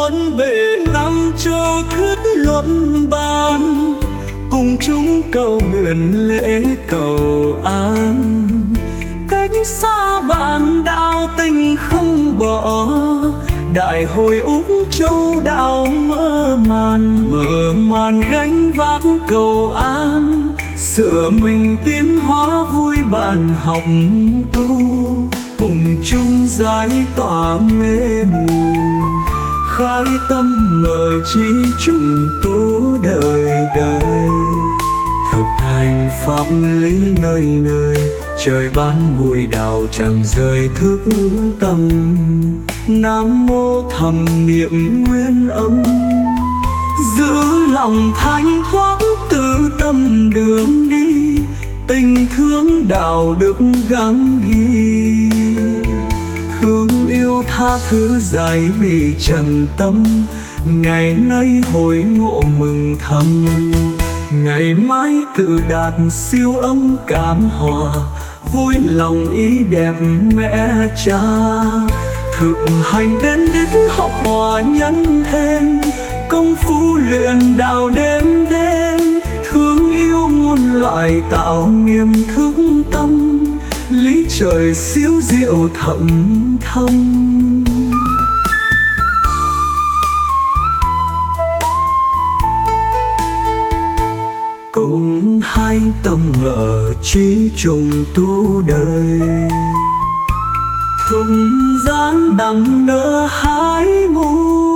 muôn bề năm cho thuyết luận bàn, cùng chúng cầu nguyện lễ cầu an. Cách xa bạn đạo tình không bỏ, đại hội Úc Châu đạo mơ màn gánh vác cầu an. Sửa mình tiến hóa vui bạn học tu, cùng chung giải tỏa mê mù. Khai tâm mở trí trùng tu đời đời, thực hành pháp lý nơi nơi. Trời ban bụi đạo chẳng rời thức tâm, Nam mô thầm niệm nguyên âm. Giữ lòng thanh thoát từ tâm đường đi, tình thương đạo đức gắng ghi. Thương yêu tha thứ giải bị trần tâm, ngày nay hồi ngộ mừng thầm. Ngày mai tự đạt siêu âm cảm hòa, vui lòng ý đẹp mẹ cha. Thực hành đến đích học hòa nhân thêm, công phu luyện đạo đêm đêm. Thương yêu muôn loại tạo nghiêm thức tâm, lý trời siêu diệu thầm thâm. Cùng hai tâm ở trí trùng tu đời, thuận gian đằng nở hái mù.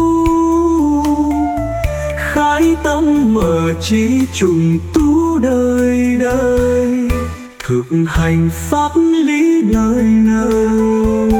Khai tâm mở trí trùng tu đời đời, thực hành pháp lý nơi nơi.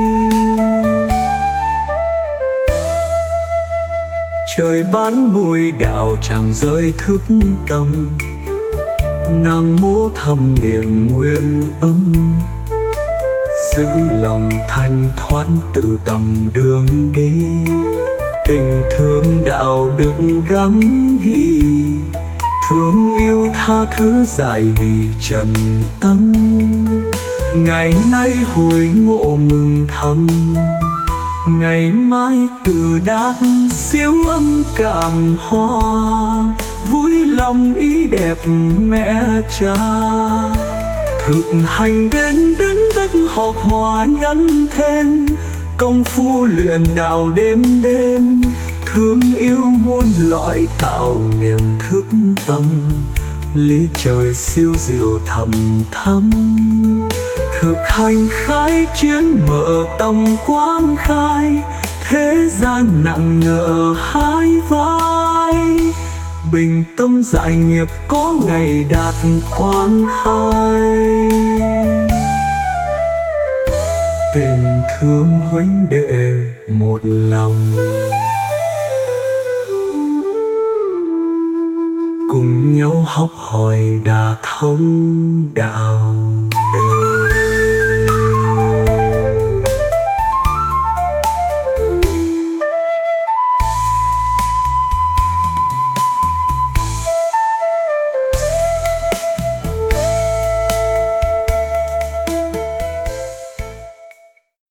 Trời ban bụi đạo chẳng rơi thức tâm, Nam mô thầm niệm nguyên âm. Giữ lòng thanh thoát từ tầm đường đi, tình thương đạo đức gắng ghi. Thương yêu tha thứ giải vì trần tâm, ngày nay hồi ngộ mừng thầm. Ngày mai tự đạt siêu âm cảm hoa, vui lòng ý đẹp mẹ cha. Thực hành đến đất học hòa nhân thêm, công phu luyện đạo đêm đêm. Thương yêu muôn loại tạo niềm thức tâm, lý trời siêu diệu thầm thắm. Thực hành khai chiến mở tầm quang khai, thế gian nặng nợ hai vai. Bình tâm giải nghiệp có ngày đạt quang khai, tình thương huynh đệ một lòng. Cùng nhau học hỏi đả thông đạo.